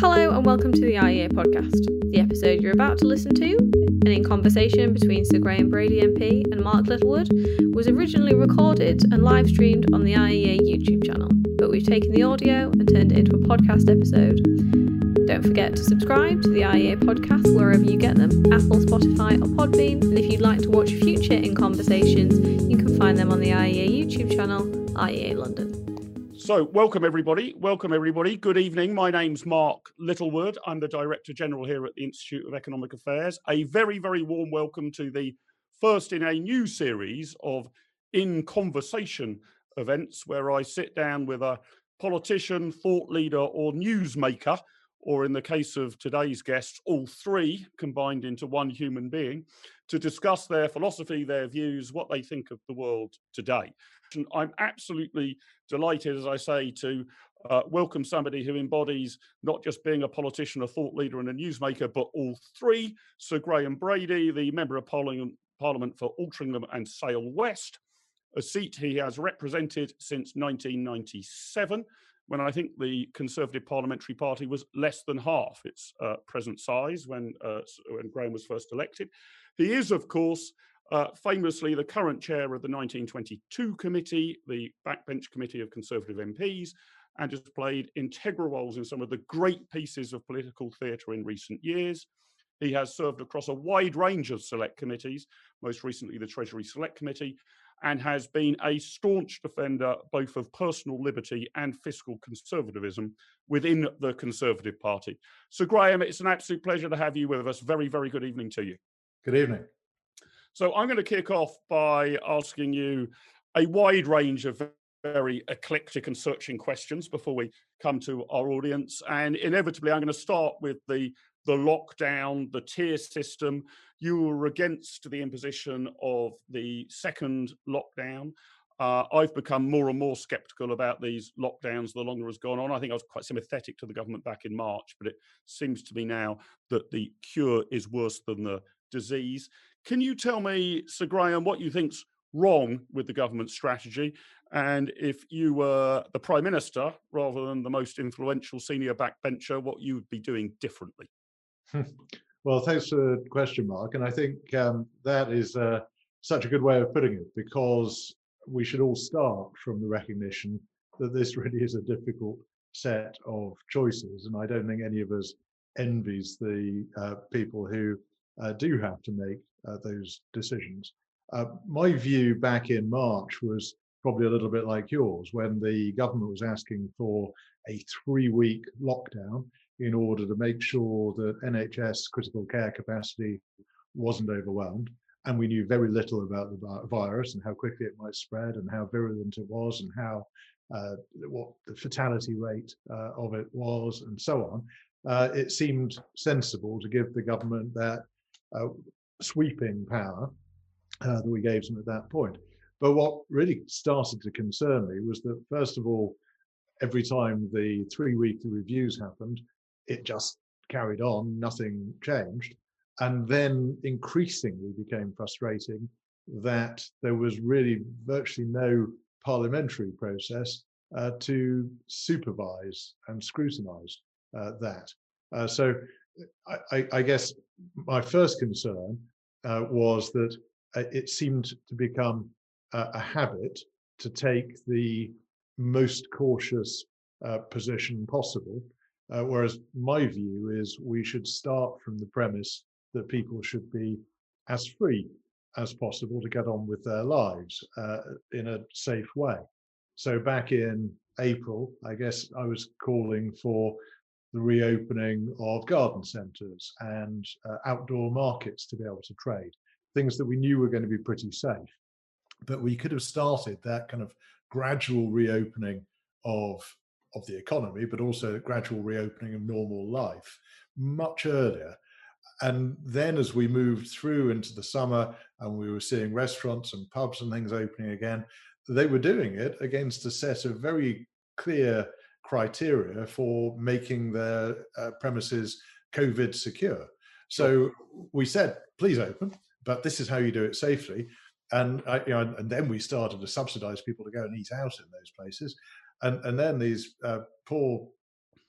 Hello and welcome to the IEA podcast. The episode you're about to listen to, an in conversation between Sir Graham Brady MP and Mark Littlewood, was originally recorded and live streamed on the IEA YouTube channel, but we've taken the audio and turned it into a podcast episode. Don't forget to subscribe to the IEA podcast wherever you get them, Apple, Spotify or Podbean, and if you'd like to watch future In Conversations, you can find them on the IEA YouTube channel, IEA London. So welcome everybody. Good evening. My name's Mark Littlewood. I'm the Director General here at the Institute of Economic Affairs. A very, very warm welcome to the first in a new series of In Conversation events where I sit down with a politician, thought leader or newsmaker, or in the case of today's guests, all three combined into one human being, to discuss their philosophy, their views, what they think of the world today. And I'm absolutely delighted, as I say, to welcome somebody who embodies not just being a politician, a thought leader and a newsmaker, but all three. Sir Graham Brady, the Member of Parliament for Altrincham and Sale West, a seat he has represented since 1997, when I think the Conservative Parliamentary Party was less than half its present size when Graham was first elected. He is, of course, famously the current chair of the 1922 committee, the backbench committee of Conservative MPs, and has played integral roles in some of the great pieces of political theatre in recent years. He has served across a wide range of select committees, most recently the Treasury Select Committee, and has been a staunch defender both of personal liberty and fiscal conservatism within the Conservative Party. So Graham, it's an absolute pleasure to have you with us. Very, very good evening to you. Good evening. So I'm going to kick off by asking you a wide range of very eclectic and searching questions before we come to our audience. And inevitably, I'm going to start with the lockdown, the tier system. You were against the imposition of the second lockdown. I've become more and more sceptical about these lockdowns the longer it's gone on. I think I was quite sympathetic to the government back in March, but it seems to me now that the cure is worse than the disease. Can you tell me, Sir Graham, what you think's wrong with the government strategy? And if you were the Prime Minister, rather than the most influential senior backbencher, what you would be doing differently? Well, thanks for the question, Mark. And I think that is such a good way of putting it, because we should all start from the recognition that this really is a difficult set of choices. And I don't think any of us envies the people who do have to make those decisions. My view back in March was probably a little bit like yours, when the government was asking for a 3-week lockdown in order to make sure that NHS critical care capacity wasn't overwhelmed. And we knew very little about the virus and how quickly it might spread and how virulent it was and how what the fatality rate of it was and so on. It seemed sensible to give the government that sweeping power that we gave them at that point. But what really started to concern me was that, first of all, every time the 3-weekly reviews happened, it just carried on, nothing changed. And then increasingly became frustrating that there was really virtually no parliamentary process to supervise and scrutinise that. So I guess my first concern was that it seemed to become a habit to take the most cautious position possible, whereas my view is we should start from the premise that people should be as free as possible to get on with their lives in a safe way. So back in April, I guess I was calling for the reopening of garden centres and outdoor markets to be able to trade, things that we knew were going to be pretty safe. But we could have started that kind of gradual reopening of the economy, but also gradual reopening of normal life much earlier. And then as we moved through into the summer and we were seeing restaurants and pubs and things opening again, they were doing it against a set of very clear criteria for making their premises COVID secure. So we said, please open, but this is how you do it safely. And and then we started to subsidise people to go and eat out in those places. And then these poor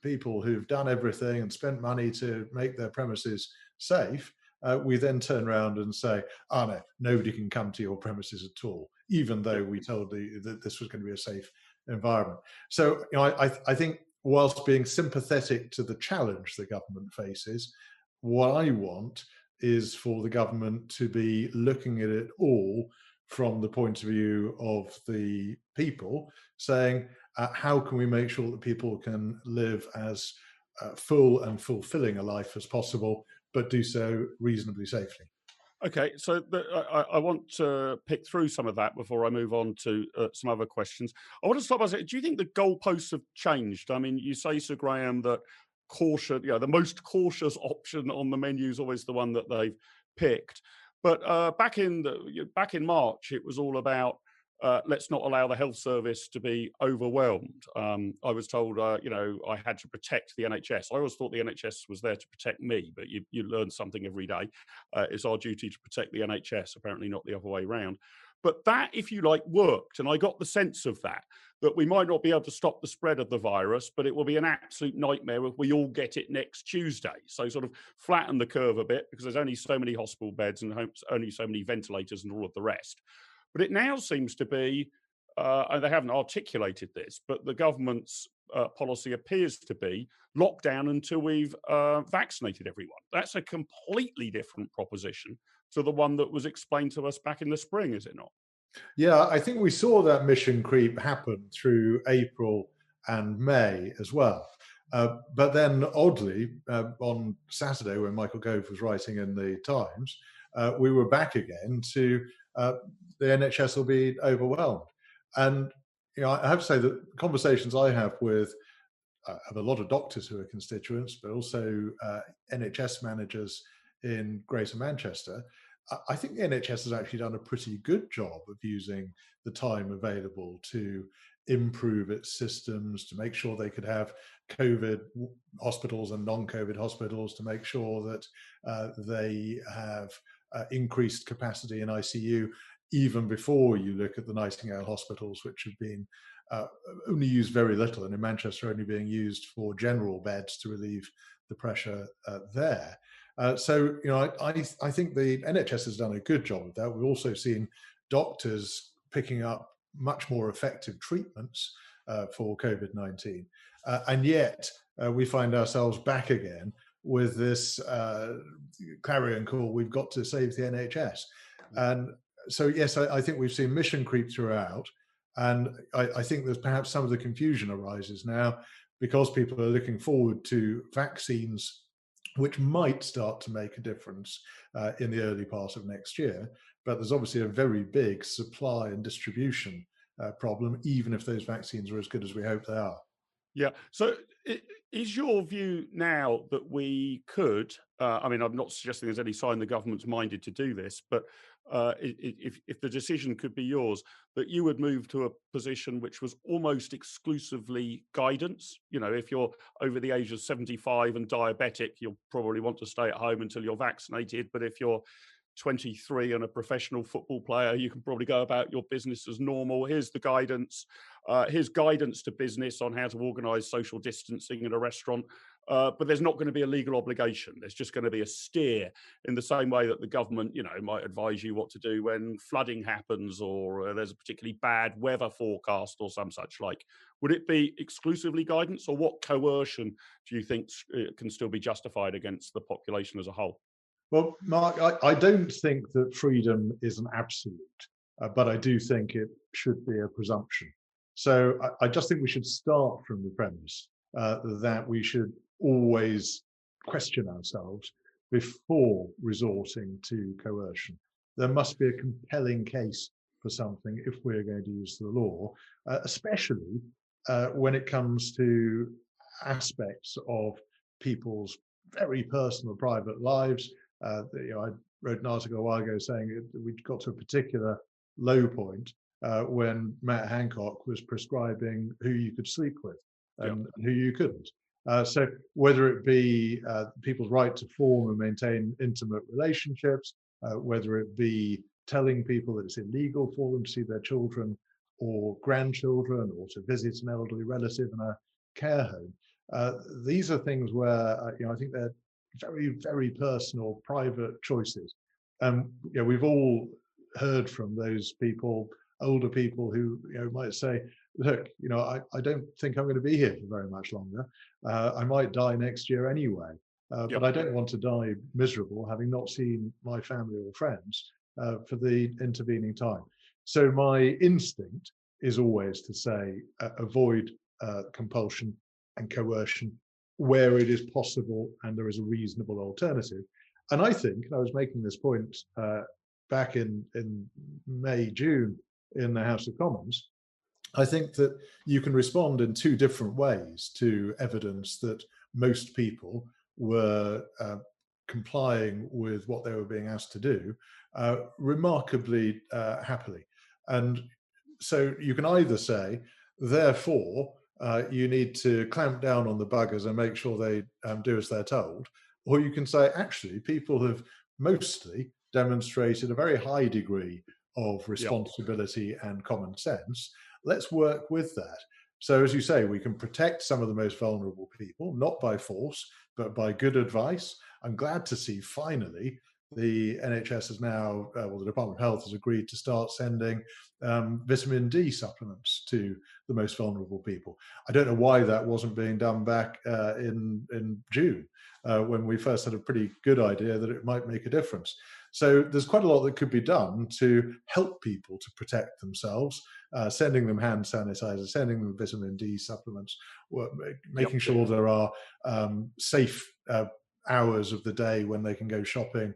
people who've done everything and spent money to make their premises safe, we then turn around and say, oh no, nobody can come to your premises at all, even though we told you that this was going to be a safe environment. So I think whilst being sympathetic to the challenge the government faces, what I want is for the government to be looking at it all from the point of view of the people, saying, how can we make sure that people can live as full and fulfilling a life as possible, but do so reasonably safely? Okay, so I want to pick through some of that before I move on to some other questions. I want to start by saying, do you think the goalposts have changed? I mean, you say, Sir Graham, that caution, the most cautious option on the menu is always the one that they've picked. But back in March, it was all about let's not allow the health service to be overwhelmed. I was told, I had to protect the NHS. I always thought the NHS was there to protect me, but you learn something every day. It's our duty to protect the NHS, apparently not the other way around. But that, if you like, worked. And I got the sense of that we might not be able to stop the spread of the virus, but it will be an absolute nightmare if we all get it next Tuesday. So sort of flatten the curve a bit, because there's only so many hospital beds and only so many ventilators and all of the rest. But it now seems to be, and they haven't articulated this, but the government's policy appears to be lockdown until we've vaccinated everyone. That's a completely different proposition to the one that was explained to us back in the spring, is it not? Yeah, I think we saw that mission creep happen through April and May as well. But then, oddly, on Saturday, when Michael Gove was writing in the Times, we were back again to the NHS will be overwhelmed. And I have to say that conversations I have with a lot of doctors who are constituents, but also NHS managers in Greater Manchester, I think the NHS has actually done a pretty good job of using the time available to improve its systems, to make sure they could have COVID hospitals and non-COVID hospitals, to make sure that they have increased capacity in ICU, even before you look at the Nightingale hospitals, which have been only used very little, and in Manchester only being used for general beds to relieve the pressure there. So, I think the NHS has done a good job of that. We've also seen doctors picking up much more effective treatments for COVID-19. And yet we find ourselves back again with this clarion call, we've got to save the NHS. And so, yes, I think we've seen mission creep throughout. And I think there's perhaps some of the confusion arises now because people are looking forward to vaccines which might start to make a difference in the early part of next year. But there's obviously a very big supply and distribution problem, even if those vaccines are as good as we hope they are. Yeah. So is your view now that we could, I mean, I'm not suggesting there's any sign the government's minded to do this, but if the decision could be yours, that you would move to a position which was almost exclusively guidance? If you're over the age of 75 and diabetic, you'll probably want to stay at home until you're vaccinated. But if you're 23 and a professional football player, you can probably go about your business as normal. Here's the guidance. Here's guidance to business on how to organise social distancing in a restaurant. But there's not going to be a legal obligation. There's just going to be a steer, in the same way that the government, might advise you what to do when flooding happens or there's a particularly bad weather forecast or some such like. Would it be exclusively guidance, or what coercion do you think can still be justified against the population as a whole? Well, Mark, I don't think that freedom is an absolute, but I do think it should be a presumption. So I just think we should start from the premise that we should always question ourselves before resorting to coercion. There must be a compelling case for something if we're going to use the law, especially when it comes to aspects of people's very personal private lives. I wrote an article a while ago saying we'd got to a particular low point when Matt Hancock was prescribing who you could sleep with and who you couldn't. So whether it be people's right to form and maintain intimate relationships, whether it be telling people that it's illegal for them to see their children or grandchildren or to visit an elderly relative in a care home, These are things where I think they're very, very personal, private choices. And we've all heard from those people, older people who might say, look, I don't think I'm going to be here for very much longer. I might die next year anyway, but I don't want to die miserable having not seen my family or friends for the intervening time. So my instinct is always to say avoid compulsion and coercion where it is possible and there is a reasonable alternative. And I think, and I was making this point back in May, June in the House of Commons, I think that you can respond in two different ways to evidence that most people were complying with what they were being asked to do remarkably happily. And so you can either say, therefore, you need to clamp down on the buggers and make sure they do as they're told, or you can say, actually, people have mostly demonstrated a very high degree of responsibility and common sense. Let's work with that. So as you say, we can protect some of the most vulnerable people, not by force, but by good advice. I'm glad to see finally the NHS has now, the Department of Health has agreed to start sending vitamin D supplements to the most vulnerable people. I don't know why that wasn't being done back in June, when we first had a pretty good idea that it might make a difference. So there's quite a lot that could be done to help people to protect themselves, sending them hand sanitizer, sending them vitamin D supplements, making sure there are safe hours of the day when they can go shopping,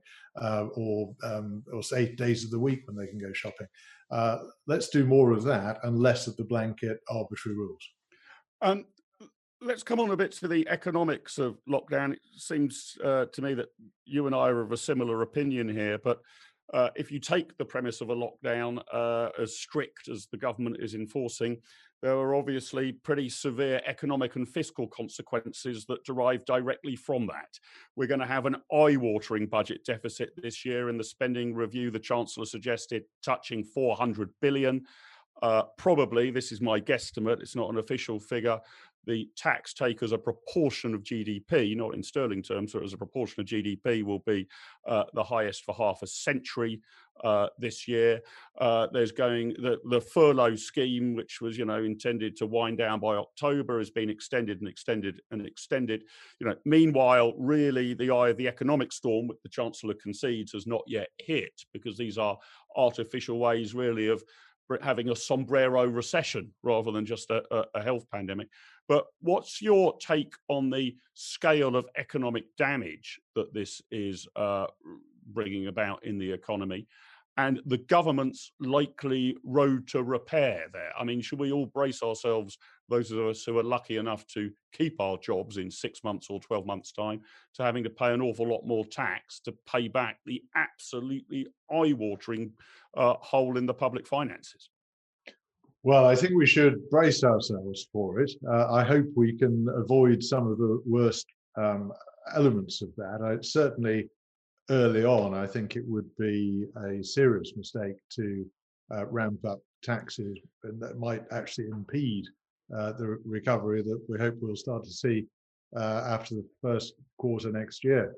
or 8 days of the week when they can go shopping. Let's do more of that and less of the blanket arbitrary rules. Let's come on a bit to the economics of lockdown. It seems to me that you and I are of a similar opinion here, but if you take the premise of a lockdown as strict as the government is enforcing, there are obviously pretty severe economic and fiscal consequences that derive directly from that. We're going to have an eye-watering budget deficit this year. In the spending review, the Chancellor suggested touching 400 billion. Probably, this is my guesstimate, it's not an official figure, the tax take as a proportion of GDP, not in sterling terms, but as a proportion of GDP, will be the highest for half a century this year. There's going the furlough scheme, which was intended to wind down by October, has been extended and extended and extended. Meanwhile, really the eye of the economic storm, which the Chancellor concedes has not yet hit, because these are artificial ways really of having a sombrero recession rather than just a health pandemic. But what's your take on the scale of economic damage that this is bringing about in the economy, and the government's likely road to repair there? I mean, should we all brace ourselves, those of us who are lucky enough to keep our jobs in 6 months or 12 months' time, to having to pay an awful lot more tax to pay back the absolutely eye-watering hole in the public finances? Well, I think we should brace ourselves for it. I hope we can avoid some of the worst elements of that. Certainly early on, I think it would be a serious mistake to ramp up taxes, and that might actually impede the recovery that we hope we'll start to see after the first quarter next year.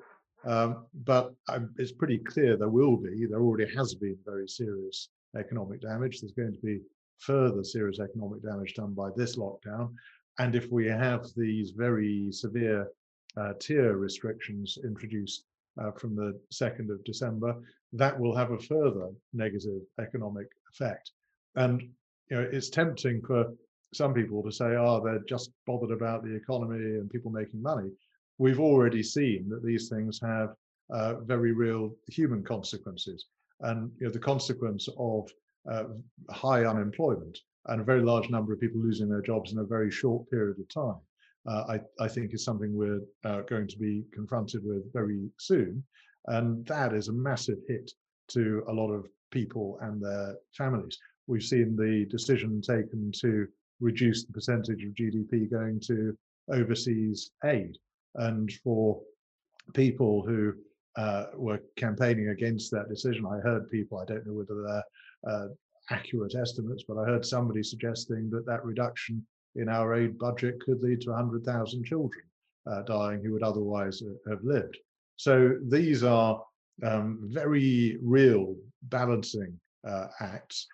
But it's pretty clear there already has been very serious economic damage. There's going to be further serious economic damage done by this lockdown. And if we have these very severe tier restrictions introduced from the 2nd of December, that will have a further negative economic effect. And it's tempting for some people to say, they're just bothered about the economy and people making money. We've already seen that these things have very real human consequences. And the consequence of high unemployment and a very large number of people losing their jobs in a very short period of time, I think is something we're going to be confronted with very soon. And that is a massive hit to a lot of people and their families. We've seen the decision taken to reduce the percentage of GDP going to overseas aid. And for people who were campaigning against that decision, I heard people, I don't know whether they're accurate estimates, but I heard somebody suggesting that reduction in our aid budget could lead to 100,000 children dying who would otherwise have lived. So these are very real balancing acts.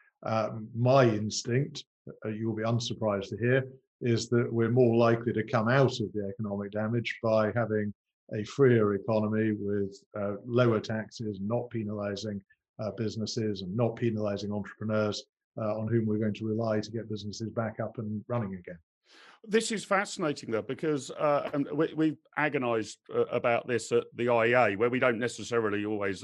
My instinct, you'll be unsurprised to hear, is that we're more likely to come out of the economic damage by having a freer economy with lower taxes, not penalizing businesses and not penalizing entrepreneurs on whom we're going to rely to get businesses back up and running again. This is fascinating, though, because we've agonised about this at the IEA, where we don't necessarily always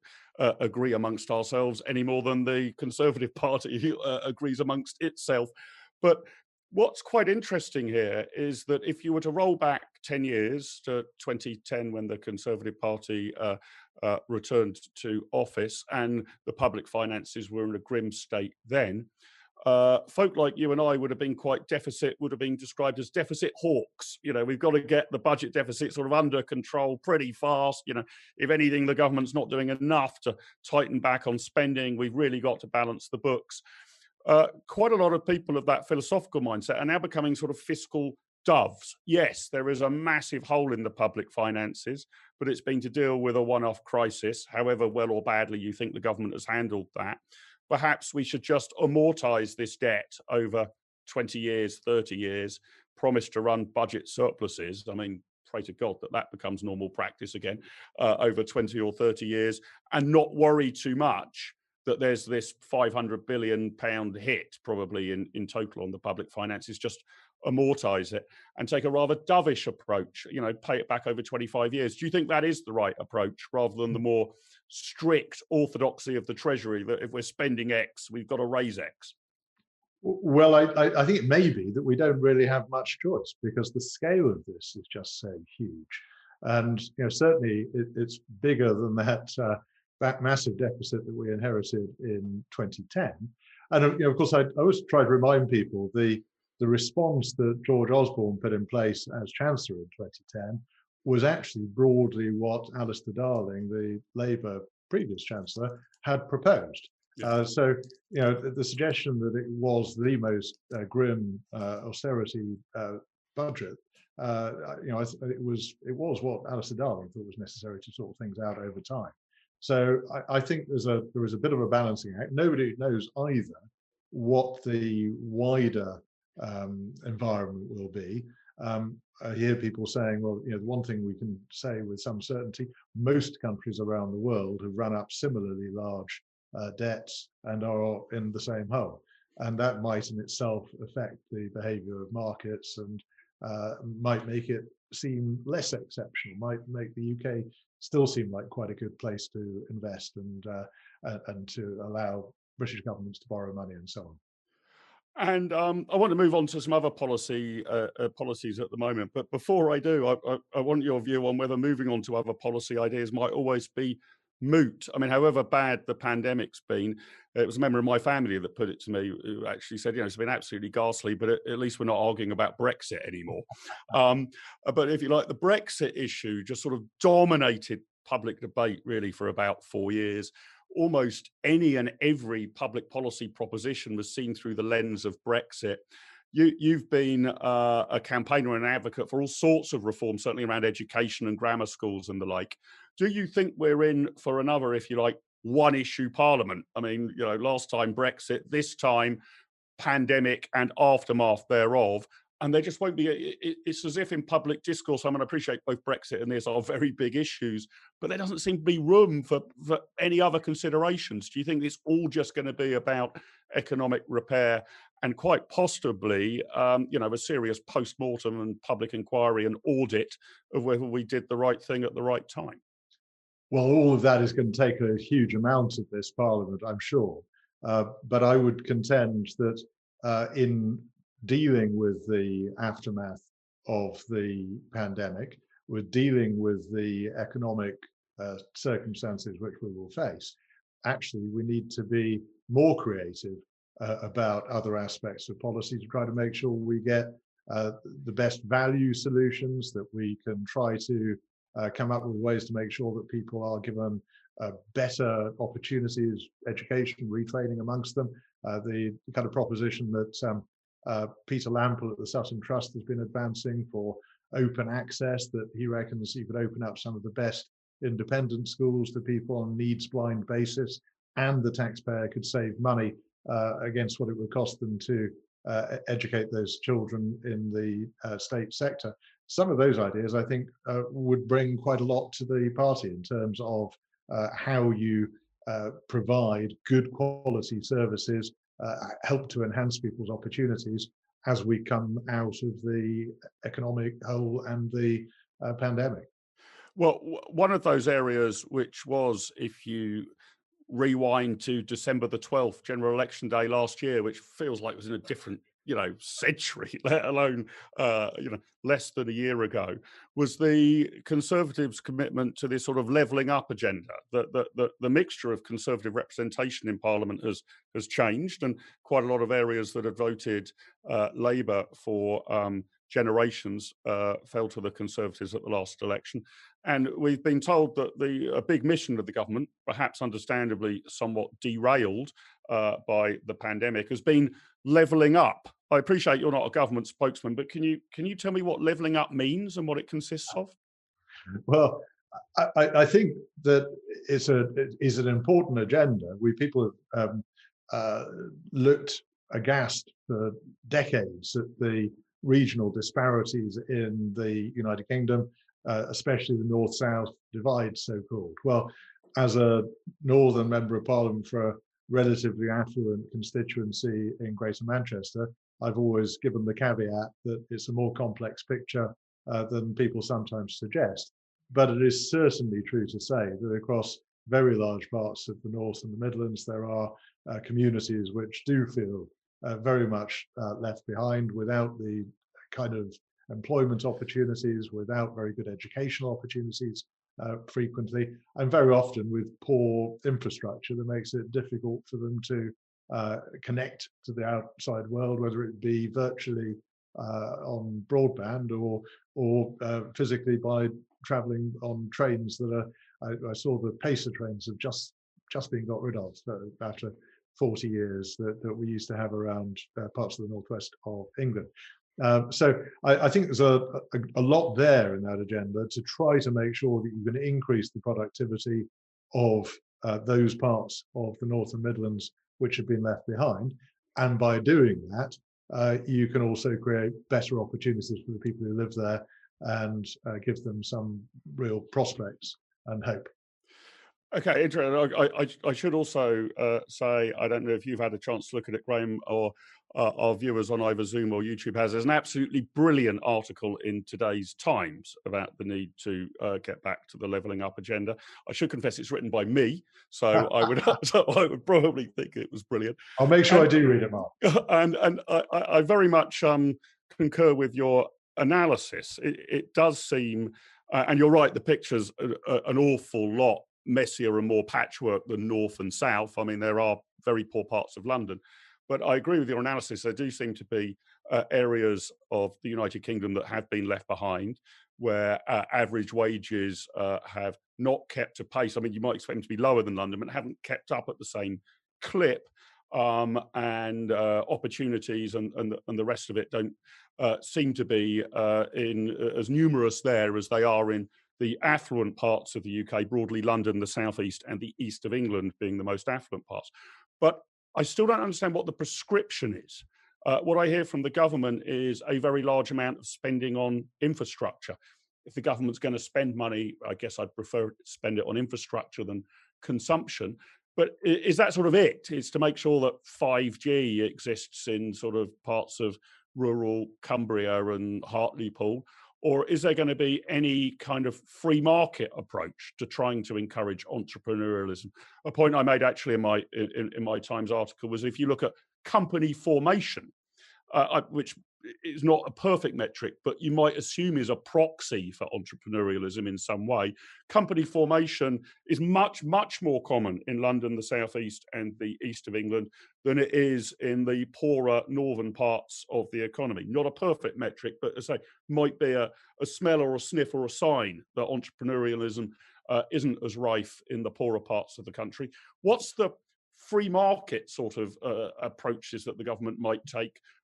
agree amongst ourselves any more than the Conservative Party agrees amongst itself. But what's quite interesting here is that if you were to roll back 10 years to 2010, when the Conservative Party returned to office and the public finances were in a grim state then, folk like you and I would have been would have been described as deficit hawks. You know, we've got to get the budget deficit sort of under control pretty fast. You know, if anything, the government's not doing enough to tighten back on spending. We've really got to balance the books. Quite a lot of people of that philosophical mindset are now becoming sort of fiscal doves. Yes, there is a massive hole in the public finances, but it's been to deal with a one-off crisis, however well or badly you think the government has handled that. Perhaps we should just amortize this debt over 20 years, 30 years, promise to run budget surpluses. I mean, pray to God that that becomes normal practice again over 20 or 30 years, and not worry too much that there's this £500 billion hit probably in total on the public finances. Just amortize it and take a rather dovish approach, you know, pay it back over 25 years. Do you think that is the right approach, rather than the more strict orthodoxy of the Treasury that if we're spending X, we've got to raise X? Well, I think it may be that we don't really have much choice, because the scale of this is just so huge. And certainly it's bigger than that massive deficit that we inherited in 2010. And of course, I always try to remind people the response that George Osborne put in place as Chancellor in 2010 was actually broadly what Alistair Darling, the Labour previous Chancellor, had proposed. Yeah. So the suggestion that it was the most grim austerity budget, it was what Alistair Darling thought was necessary to sort things out over time. So I think there is a bit of a balancing act. Nobody knows either what the wider environment will be. I hear people saying, well, the one thing we can say with some certainty, most countries around the world have run up similarly large debts and are in the same hole. And that might in itself affect the behavior of markets and might make it seem less exceptional, might make the UK still seem like quite a good place to invest and to allow British governments to borrow money and so on. And I want to move on to some other policies at the moment. But before I do, I want your view on whether moving on to other policy ideas might always be moot. I mean, however bad the pandemic's been, it was a member of my family that put it to me, who actually said, it's been absolutely ghastly, but at least we're not arguing about Brexit anymore. But if you like, the Brexit issue just sort of dominated public debate really for about 4 years. Almost any and every public policy proposition was seen through the lens of Brexit. You've been a campaigner and an advocate for all sorts of reforms, certainly around education and grammar schools and the like. Do you think we're in for another, if you like, one issue parliament? I mean, last time Brexit, this time pandemic and aftermath thereof. And there just won't be, it's as if in public discourse, I mean, I appreciate both Brexit and this are very big issues, but there doesn't seem to be room for any other considerations. Do you think it's all just going to be about economic repair and quite possibly, a serious post-mortem and public inquiry and audit of whether we did the right thing at the right time? Well, all of that is going to take a huge amount of this parliament, I'm sure. But I would contend that in dealing with the aftermath of the pandemic, with dealing with the economic circumstances which we will face, actually we need to be more creative about other aspects of policy to try to make sure we get the best value solutions, that we can try to come up with ways to make sure that people are given better opportunities, education, retraining amongst them. The kind of proposition that Peter Lample at the Sutton Trust has been advancing for open access, that he reckons he could open up some of the best independent schools to people on needs blind basis, and the taxpayer could save money against what it would cost them to educate those children in the state sector. Some of those ideas, I think, would bring quite a lot to the party in terms of how you provide good quality services, help to enhance people's opportunities as we come out of the economic hole and the pandemic. Well, one of those areas which was, if you rewind to December the 12th, general election day last year, which feels like it was in a different, century, let alone, less than a year ago, was the Conservatives' commitment to this sort of levelling up agenda. The mixture of Conservative representation in Parliament has changed, and quite a lot of areas that had voted Labour for generations fell to the Conservatives at the last election. And we've been told that a big mission of the government, perhaps understandably somewhat derailed by the pandemic, has been levelling up. I appreciate you're not a government spokesman, but can you tell me what levelling up means and what it consists of? Well, I think that it's an important agenda. People have looked aghast for decades at the regional disparities in the United Kingdom, especially the North-South divide, so-called. Well, as a Northern Member of Parliament for a relatively affluent constituency in Greater Manchester, I've always given the caveat that it's a more complex picture than people sometimes suggest. But it is certainly true to say that across very large parts of the North and the Midlands, there are communities which do feel very much left behind, without the kind of employment opportunities, without very good educational opportunities frequently, and very often with poor infrastructure that makes it difficult for them to connect to the outside world, whether it be virtually on broadband or physically by traveling on trains that are, I saw the Pacer trains have just been got rid of after 40 years that we used to have around parts of the northwest of England. So I think there's a lot there in that agenda to try to make sure that you can increase the productivity of those parts of the North and Midlands which have been left behind. And by doing that, you can also create better opportunities for the people who live there and give them some real prospects and hope. Okay, interesting. I should also say, I don't know if you've had a chance to look at it, Graham, or our viewers on either Zoom or YouTube has. There's an absolutely brilliant article in today's Times about the need to get back to the levelling up agenda. I should confess it's written by me, so I would probably think it was brilliant. I'll make sure I do read it, Mark. And I very much concur with your analysis. It does seem, and you're right, the picture's an awful lot messier and more patchwork than north and south. I mean, there are very poor parts of London, but I agree with your analysis. There do seem to be areas of the United Kingdom that have been left behind, where average wages have not kept a pace. I mean, you might expect them to be lower than London, but haven't kept up at the same clip. And opportunities and the rest of it don't seem to be as numerous there as they are in the affluent parts of the UK, broadly London, the southeast, and the east of England being the most affluent parts. But I still don't understand what the prescription is. What I hear from the government is a very large amount of spending on infrastructure. If the government's going to spend money, I guess I'd prefer to spend it on infrastructure than consumption. But is that sort of it? It's to make sure that 5G exists in sort of parts of rural Cumbria and Hartlepool? Or is there going to be any kind of free market approach to trying to encourage entrepreneurialism? A point I made actually in my Times article was, if you look at company formation, which is not a perfect metric, but you might assume is a proxy for entrepreneurialism in some way. Company formation is much, much more common in London, the southeast and the east of England than it is in the poorer northern parts of the economy. Not a perfect metric, but as I say, might be a smell or a sniff or a sign that entrepreneurialism isn't as rife in the poorer parts of the country. What's the free market sort of approaches that the government might take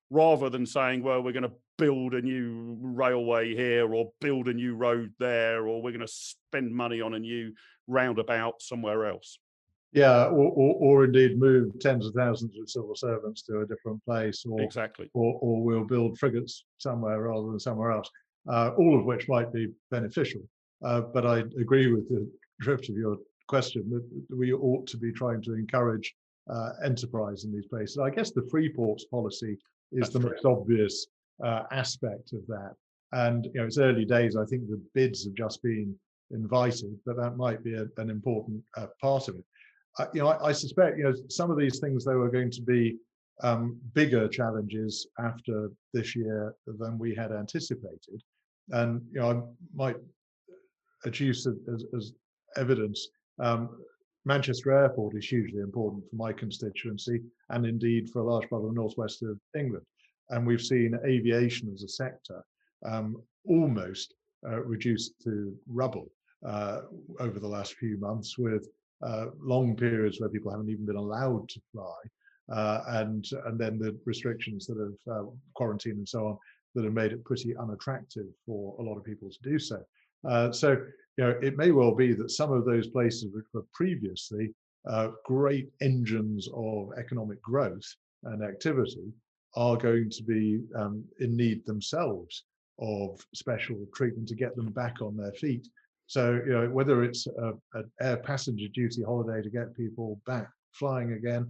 rather than saying, well, we're going to build a new railway here or build a new road there, or we're going to spend money on a new roundabout somewhere else. Yeah, or indeed move tens of thousands of civil servants to a different place, or Exactly. or we'll build frigates somewhere rather than somewhere else, all of which might be beneficial. But I agree with the drift of your question that we ought to be trying to encourage enterprise in these places. I guess the free ports policy is the most obvious aspect of that. And it's early days. I think the bids have just been invited, but that might be an important part of it. I suspect some of these things though are going to be bigger challenges after this year than we had anticipated, and I might adduce as evidence. Manchester Airport is hugely important for my constituency, and indeed for a large part of the northwest of England. And we've seen aviation as a sector almost reduced to rubble over the last few months, with long periods where people haven't even been allowed to fly, and then the restrictions that have quarantine and so on that have made it pretty unattractive for a lot of people to do so. So it may well be that some of those places which were previously great engines of economic growth and activity are going to be in need themselves of special treatment to get them back on their feet. So, whether it's an air passenger duty holiday to get people back flying again,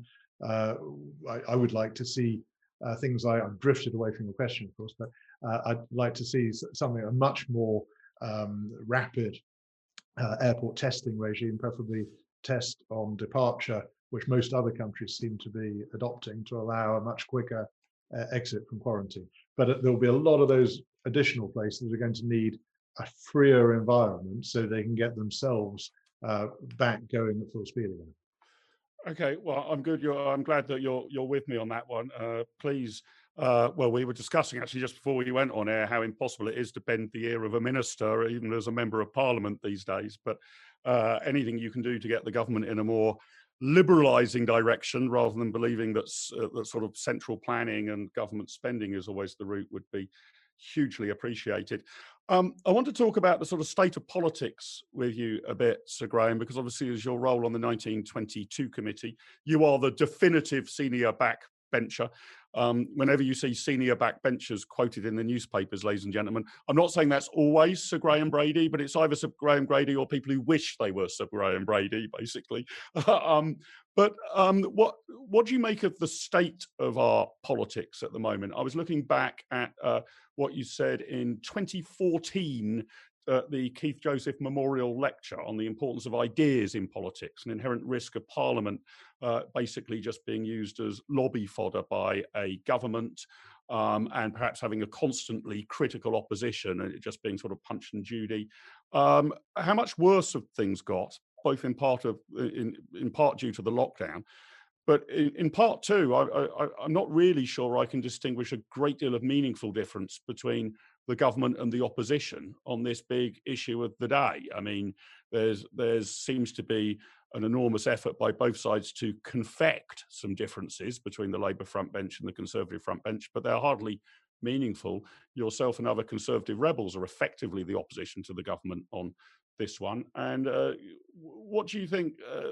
I would like to see things like, I've drifted away from the question, of course, but I'd like to see something, a much more rapid airport testing regime, preferably test on departure, which most other countries seem to be adopting to allow a much quicker exit from quarantine. But there'll be a lot of those additional places that are going to need a freer environment so they can get themselves back going at full speed again. Okay, well, I'm good. I'm glad that you're with me on that one. Please, well, we were discussing actually just before we went on air how impossible it is to bend the ear of a minister, even as a member of parliament these days. But anything you can do to get the government in a more liberalising direction, rather than believing that sort of central planning and government spending is always the route, would be hugely appreciated. I want to talk about the sort of state of politics with you a bit, Sir Graham, because obviously as your role on the 1922 committee, you are the definitive senior backbencher. Whenever you see senior backbenchers quoted in the newspapers, ladies and gentlemen, I'm not saying that's always Sir Graham Brady, but it's either Sir Graham Brady or people who wish they were Sir Graham Brady, basically. But what do you make of the state of our politics at the moment? I was looking back at what you said in 2014 at the Keith Joseph Memorial Lecture on the importance of ideas in politics, an inherent risk of Parliament basically just being used as lobby fodder by a government, and perhaps having a constantly critical opposition and it just being sort of Punch and Judy. How much worse have things got, both in part due to the lockdown, but in part two, I'm not really sure I can distinguish a great deal of meaningful difference between the government and the opposition on this big issue of the day. I mean, there's seems to be an enormous effort by both sides to confect some differences between the Labour front bench and the Conservative front bench, but they're hardly meaningful. Yourself and other Conservative rebels are effectively the opposition to the government on this one. And what do you think,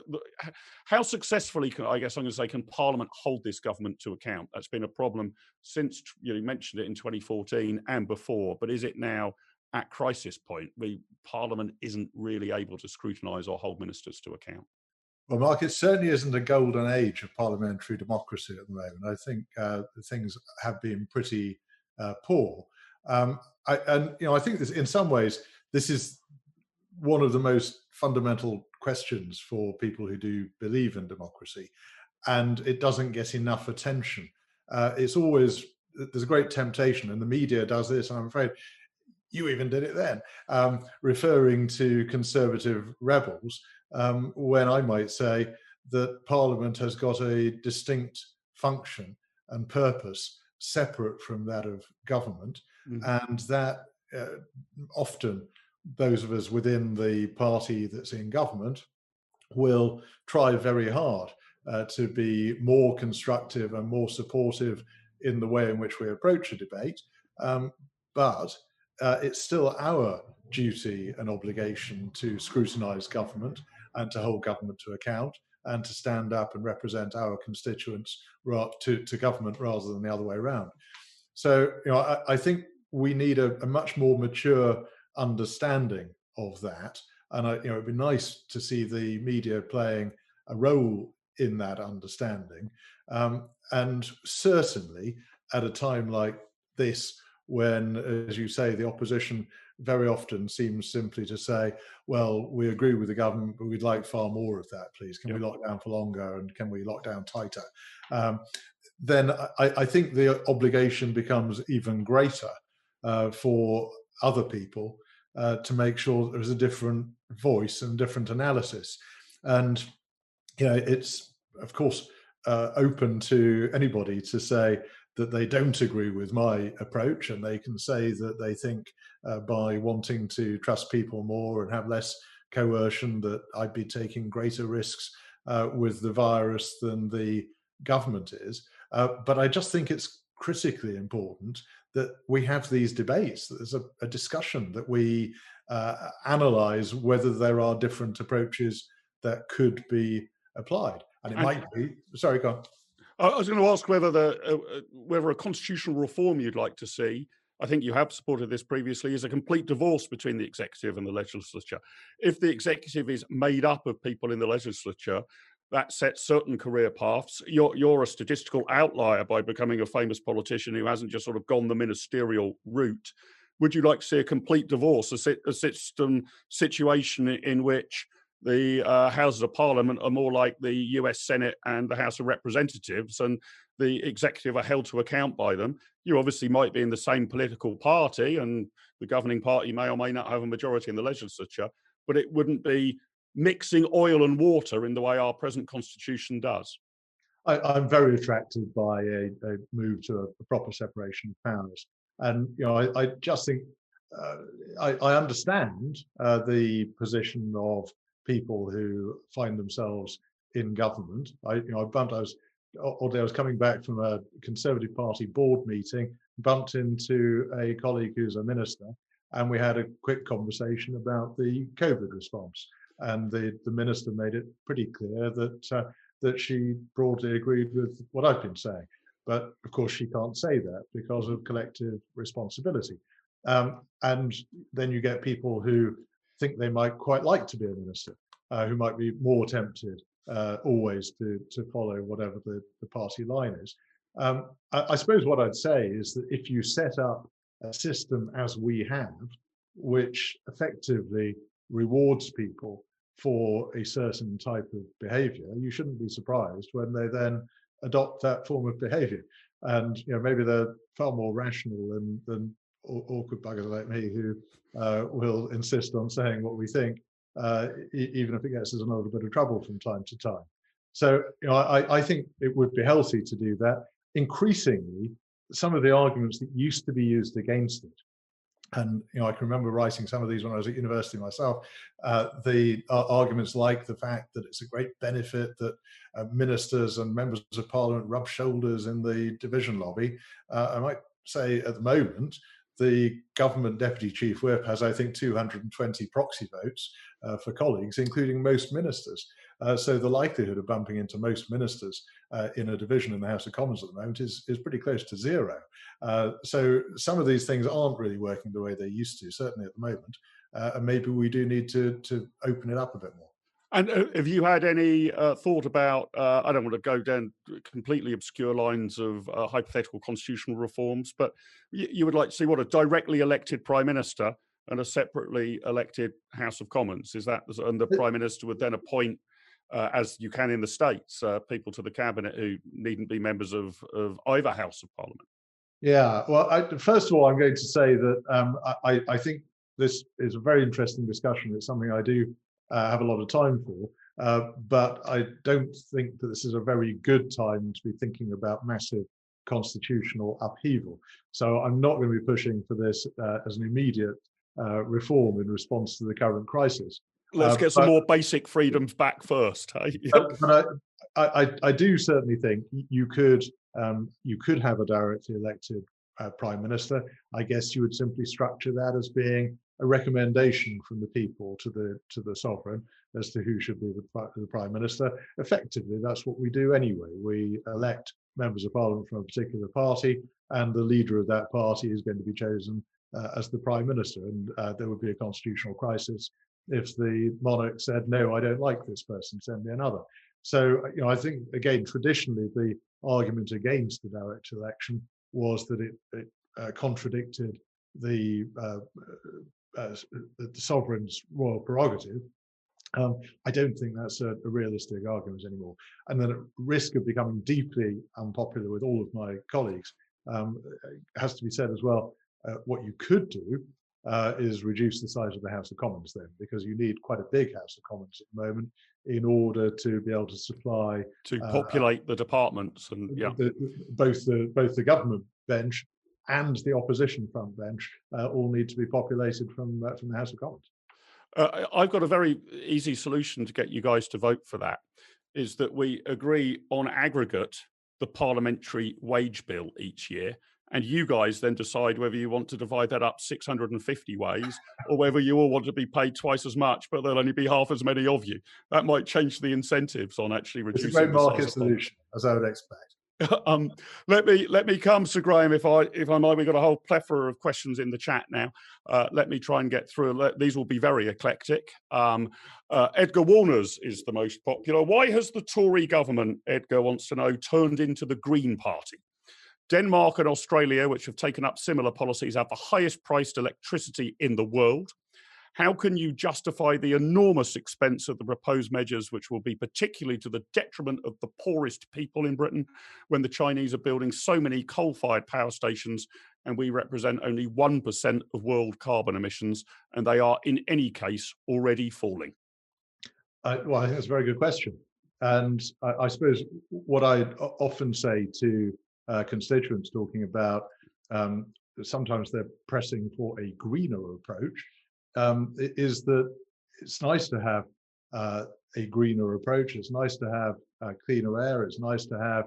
how successfully can Parliament hold this government to account? That's been a problem since, you mentioned it in 2014 and before, but is it now at crisis point? Parliament isn't really able to scrutinise or hold ministers to account. Well, Mark, it certainly isn't a golden age of parliamentary democracy at the moment. I think things have been pretty poor. I think this, in some ways, this is one of the most fundamental questions for people who do believe in democracy, and it doesn't get enough attention. It's always, there's a great temptation, and the media does this, and I'm afraid you even did it then, referring to Conservative rebels, when I might say that Parliament has got a distinct function and purpose separate from that of government, and that often those of us within the party that's in government will try very hard to be more constructive and more supportive in the way in which we approach a debate, but it's still our duty and obligation to scrutinise government and to hold government to account and to stand up and represent our constituents to government rather than the other way around. So, I think we need a much more mature understanding of that. And it'd be nice to see the media playing a role in that understanding. And certainly at a time like this, when, as you say, the opposition very often seems simply to say, well, we agree with the government, but we'd like far more of that, please. Can we lock down for longer, and can we lock down tighter? Then I think the obligation becomes even greater for other people to make sure there's a different voice and different analysis. And it's, of course, open to anybody to say that they don't agree with my approach, and they can say that they think by wanting to trust people more and have less coercion that I'd be taking greater risks with the virus than the government is. But I just think it's critically important that we have these debates, that there's a discussion, that we analyse whether there are different approaches that could be applied. And it might be, sorry, go on. I was going to ask whether a constitutional reform you'd like to see, I think you have supported this previously, is a complete divorce between the executive and the legislature. If the executive is made up of people in the legislature, that sets certain career paths. You're a statistical outlier by becoming a famous politician who hasn't just sort of gone the ministerial route. Would you like to see a complete divorce, a situation in which the Houses of Parliament are more like the US Senate and the House of Representatives, and the executive are held to account by them? You obviously might be in the same political party, and the governing party may or may not have a majority in the legislature, but it wouldn't be mixing oil and water in the way our present constitution does. I'm very attracted by a move to a proper separation of powers. And I just think I understand the position of people who find themselves in government. I was coming back from a Conservative Party board meeting, bumped into a colleague who's a minister, and we had a quick conversation about the COVID response. And the minister made it pretty clear that she broadly agreed with what I've been saying. But of course, she can't say that because of collective responsibility. And then you get people who think they might quite like to be a minister, who might be more tempted always to follow whatever the party line is. I suppose what I'd say is that if you set up a system as we have, which effectively rewards people for a certain type of behavior, you shouldn't be surprised when they then adopt that form of behavior. And maybe they're far more rational than awkward buggers like me who will insist on saying what we think, even if it gets us in a little bit of trouble from time to time. So I think it would be healthy to do that. Increasingly, some of the arguments that used to be used against it, and I can remember writing some of these when I was at university myself, the arguments like the fact that it's a great benefit that ministers and members of parliament rub shoulders in the division lobby. I might say at the moment, the government deputy chief whip has, I think, 220 proxy votes for colleagues, including most ministers. So the likelihood of bumping into most ministers in a division in the House of Commons at the moment is pretty close to zero. So some of these things aren't really working the way they used to, certainly at the moment. And maybe we do need to open it up a bit more. And have you had any thought about, I don't want to go down completely obscure lines of hypothetical constitutional reforms, but you would like to see what, a directly elected Prime Minister and a separately elected House of Commons? Is that, and the Prime Minister would then appoint, as you can in the States, people to the cabinet who needn't be members of either House of Parliament? Yeah, well, first of all, I'm going to say that I think this is a very interesting discussion. It's something I do have a lot of time for, but I don't think that this is a very good time to be thinking about massive constitutional upheaval. So I'm not going to be pushing for this as an immediate reform in response to the current crisis. Let's get some more basic freedoms back first. Hey? I do certainly think you could have a directly elected prime minister. I guess you would simply structure that as being a recommendation from the people to the sovereign as to who should be the prime minister. Effectively, that's what we do anyway. We elect members of parliament from a particular party, and the leader of that party is going to be chosen as the prime minister. And there would be a constitutional crisis if the monarch said, "No, I don't like this person, send me another." So, I think, again, traditionally, the argument against the direct election was that it contradicted the sovereign's royal prerogative. I don't think that's a realistic argument anymore. And then, at risk of becoming deeply unpopular with all of my colleagues, it has to be said as well, what you could do is reduce the size of the House of Commons then, because you need quite a big House of Commons at the moment in order to be able to supply populate the departments and both the government bench and the opposition front bench all need to be populated from the House of Commons. I've got a very easy solution to get you guys to vote for that, is that we agree on aggregate the parliamentary wage bill each year, and you guys then decide whether you want to divide that up 650 ways or whether you all want to be paid twice as much, but there'll only be half as many of you. That might change the incentives on actually reducing the size. It's a great market solution, as I would expect. Let me come, Sir Graham, if I might. We've got a whole plethora of questions in the chat now. Let me try and get through. These will be very eclectic. Edgar Warner's is the most popular. Why has the Tory government, Edgar wants to know, turned into the Green Party? Denmark and Australia, which have taken up similar policies, have the highest priced electricity in the world. How can you justify the enormous expense of the proposed measures, which will be particularly to the detriment of the poorest people in Britain, when the Chinese are building so many coal-fired power stations and we represent only 1% of world carbon emissions, and they are, in any case, already falling? Well, I think that's a very good question. And I suppose what I often say to constituents talking about sometimes they're pressing for a greener approach, is that it's nice to have a greener approach. It's nice to have cleaner air. It's nice to have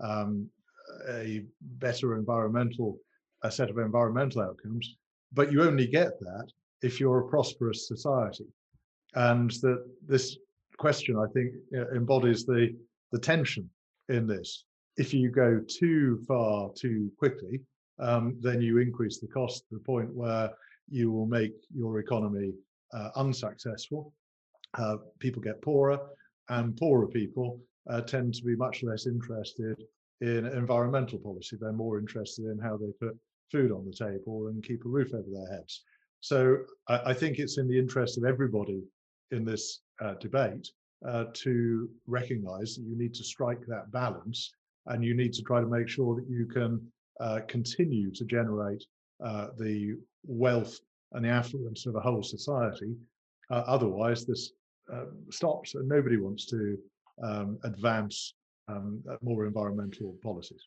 a better set of environmental outcomes. But you only get that if you're a prosperous society. And that this question, I think, embodies the tension in this. If you go too far too quickly, then you increase the cost to the point where you will make your economy unsuccessful. People get poorer, and poorer people tend to be much less interested in environmental policy. They're more interested in how they put food on the table and keep a roof over their heads. So I think it's in the interest of everybody in this debate to recognize that you need to strike that balance, and you need to try to make sure that you can continue to generate the wealth and the affluence of a whole society. Otherwise, this stops, and nobody wants to advance more environmental policies.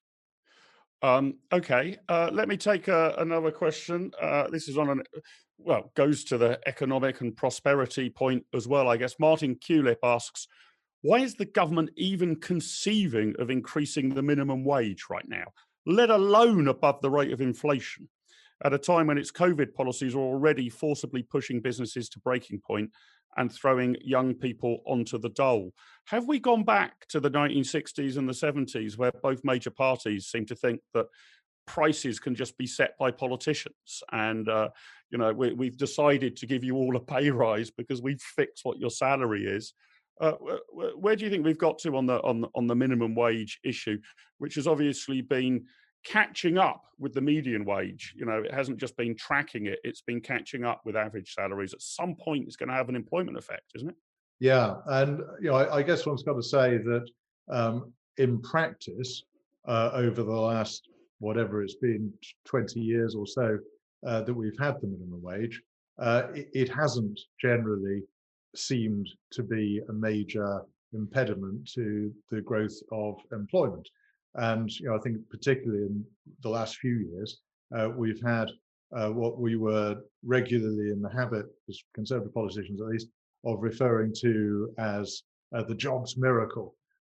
Okay, let me take another question. This is goes to the economic and prosperity point as well, I guess. Martin Culip asks, why is the government even conceiving of increasing the minimum wage right now, let alone above the rate of inflation, at a time when its COVID policies are already forcibly pushing businesses to breaking point and throwing young people onto the dole? Have we gone back to the 1960s and the 70s, where both major parties seem to think that prices can just be set by politicians, and we've decided to give you all a pay rise because we've fixed what your salary is? Where do you think we've got to on the minimum wage issue, which has obviously been catching up with the median wage? It hasn't just been tracking it, it's been catching up with average salaries. At some point, it's going to have an employment effect, isn't it? Yeah, and I guess one's got to say that in practice, over the last, whatever it's been, 20 years or so that we've had the minimum wage, it hasn't generally seemed to be a major impediment to the growth of employment. And I think particularly in the last few years, we've had what we were regularly in the habit, as Conservative politicians at least, of referring to as the jobs miracle,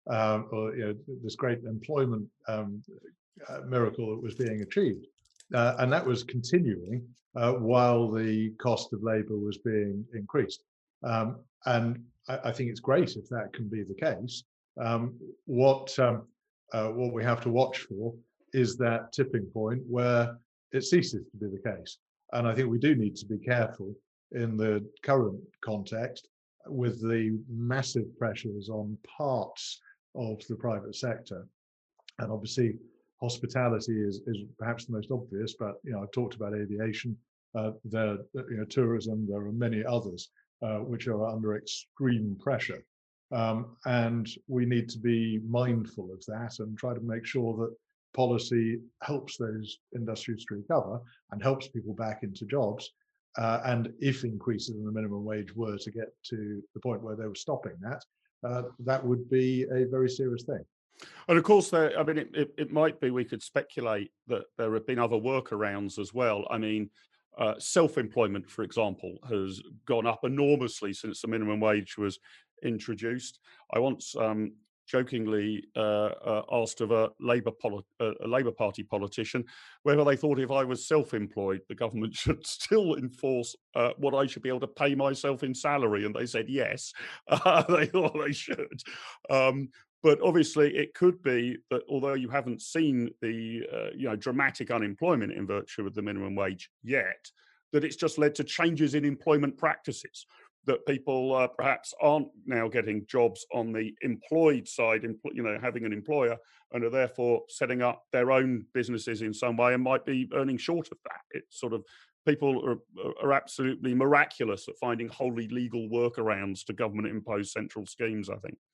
or this great employment miracle that was being achieved, and that was continuing while the cost of labour was being increased. And I think it's great if that can be the case. What we have to watch for is that tipping point where it ceases to be the case. And I think we do need to be careful in the current context with the massive pressures on parts of the private sector. And obviously, hospitality is perhaps the most obvious, but I've talked about aviation, tourism. There are many others which are under extreme pressure, and we need to be mindful of that and try to make sure that policy helps those industries to recover and helps people back into jobs. And if increases in the minimum wage were to get to the point where they were stopping that, that would be a very serious thing. And of course, it might be we could speculate that there have been other workarounds as well. I mean, self-employment, for example, has gone up enormously since the minimum wage was introduced. I once jokingly asked of a Labour Party politician whether they thought if I was self-employed, the government should still enforce what I should be able to pay myself in salary, and they said yes. They thought they should. But obviously, it could be that although you haven't seen the dramatic unemployment in virtue of the minimum wage yet, that it's just led to changes in employment practices, that people perhaps aren't now getting jobs on the employed side, having an employer, and are therefore setting up their own businesses in some way and might be earning short of that. It's sort of people are absolutely miraculous at finding wholly legal workarounds to government-imposed central schemes, I think.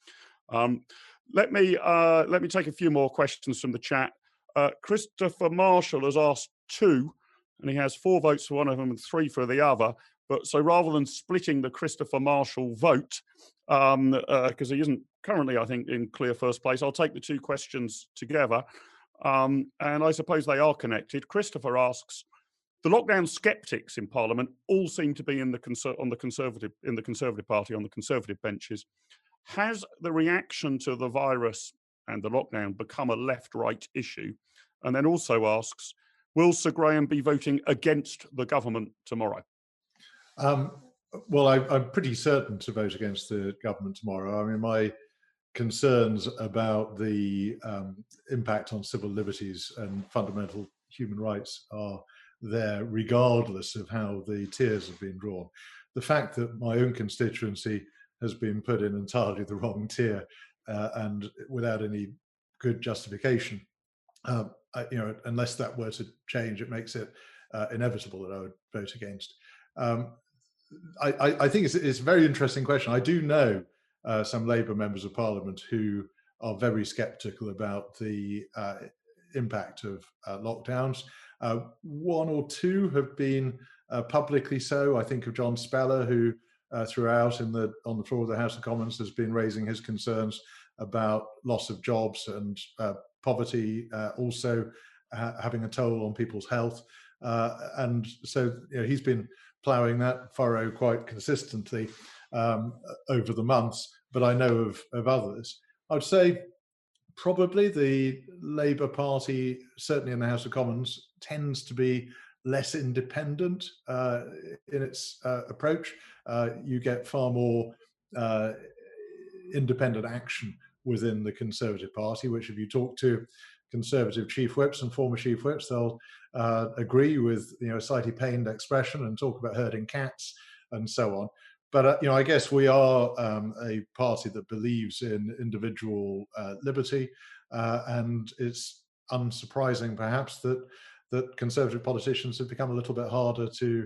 Let me take a few more questions from the chat. Christopher Marshall has asked two, and he has 4 votes for one of them and 3 for the other. But so rather than splitting the Christopher Marshall vote, because he isn't currently, I think, in clear first place, I'll take the 2 questions together. And I suppose they are connected. Christopher asks, the lockdown skeptics in Parliament all seem to be in the Conservative Party, on the Conservative benches. Has the reaction to the virus and the lockdown become a left-right issue? And then also asks, will Sir Graham be voting against the government tomorrow? Well, I'm pretty certain to vote against the government tomorrow. I mean, my concerns about the impact on civil liberties and fundamental human rights are there regardless of how the tiers have been drawn. The fact that my own constituency has been put in entirely the wrong tier and without any good justification, unless that were to change, it makes it inevitable that I would vote against. I think it's a very interesting question. I do know some Labour members of Parliament who are very sceptical about the impact of lockdowns. 1 or 2 have been publicly so. I think of John Speller, who throughout on the floor of the House of Commons has been raising his concerns about loss of jobs and poverty, also having a toll on people's health. And so he's been ploughing that furrow quite consistently over the months, but I know of others. I would say probably the Labour Party, certainly in the House of Commons, tends to be less independent in its approach. You get far more independent action within the Conservative Party, which if you talk to Conservative chief whips and former chief whips, they'll agree with a slightly pained expression and talk about herding cats and so on. But I guess we are a party that believes in individual liberty, and it's unsurprising perhaps that Conservative politicians have become a little bit harder to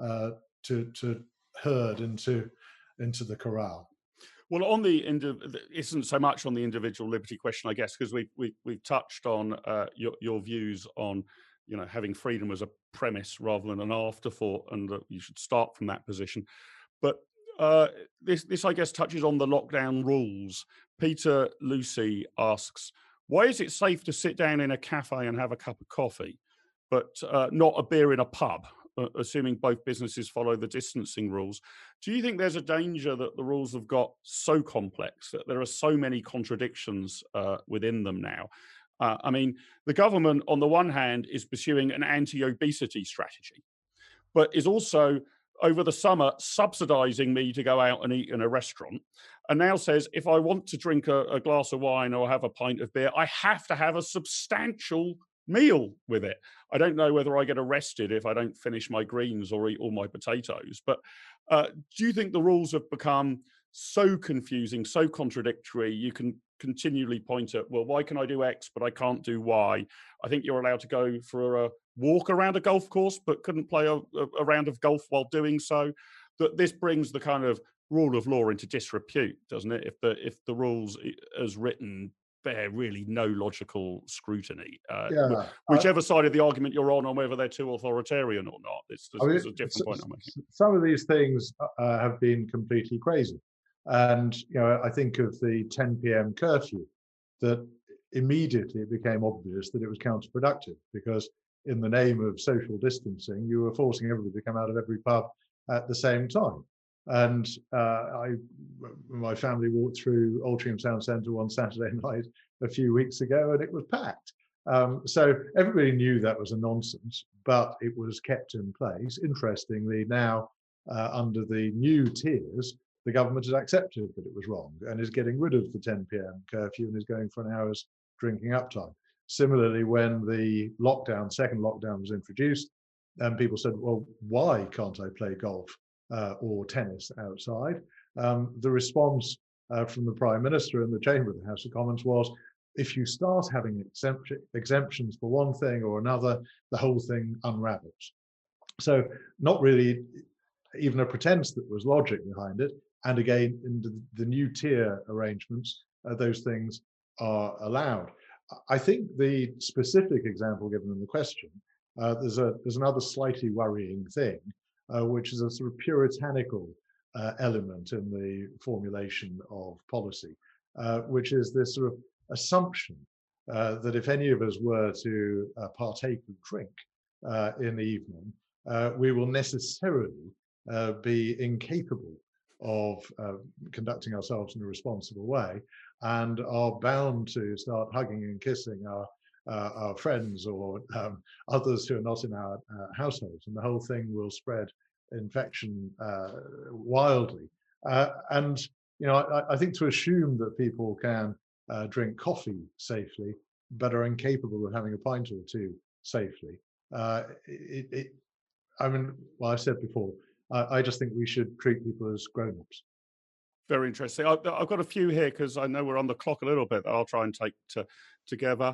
herd into the corral. Well, isn't so much on the individual liberty question, I guess, because we've touched on your views on having freedom as a premise rather than an afterthought, and that you should start from that position. But this, I guess, touches on the lockdown rules. Peter Lucy asks, why is it safe to sit down in a cafe and have a cup of coffee, but not a beer in a pub? assuming both businesses follow the distancing rules. Do you think there's a danger that the rules have got so complex that there are so many contradictions within them now? I mean, the government, on the one hand, is pursuing an anti-obesity strategy, but is also, over the summer, subsidising me to go out and eat in a restaurant, and now says if I want to drink a glass of wine or have a pint of beer, I have to have a substantial meal with it. I don't know whether I get arrested if I don't finish my greens or eat all my potatoes. But do you think the rules have become so confusing, so contradictory, you can continually point at, well, why can I do X, but I can't do Y? I think you're allowed to go for a walk around a golf course, but couldn't play a round of golf while doing so. That this brings the kind of rule of law into disrepute, doesn't it? If the rules as written bear really no logical scrutiny, whichever side of the argument you're on whether they're too authoritarian or not. It's a different point I'm making. Some of these things have been completely crazy. And, I think of the 10 p.m. curfew, that immediately it became obvious that it was counterproductive, because in the name of social distancing, you were forcing everybody to come out of every pub at the same time. And my family walked through Altrincham Town Centre one Saturday night a few weeks ago, and it was packed. So everybody knew that was a nonsense, but it was kept in place. Interestingly, now under the new tiers, the government has accepted that it was wrong and is getting rid of the 10 p.m. curfew and is going for an hour's drinking up time. Similarly, when the second lockdown was introduced, and people said, well, why can't I play golf or tennis outside? The response from the Prime Minister and the Chamber of the House of Commons was, if you start having exemptions for one thing or another, the whole thing unravels. So not really even a pretense that was logic behind it. And again, in the new tier arrangements, those things are allowed. I think the specific example given in the question, there's another slightly worrying thing, which is a sort of puritanical element in the formulation of policy, which is this sort of assumption that if any of us were to partake of drink in the evening, we will necessarily be incapable of conducting ourselves in a responsible way, and are bound to start hugging and kissing our friends or others who are not in our households, and the whole thing will spread infection wildly. And I think to assume that people can drink coffee safely, but are incapable of having a pint or two safely, I said before, I just think we should treat people as grown-ups. Very interesting. I've got a few here because I know we're on the clock a little bit that I'll try and take together.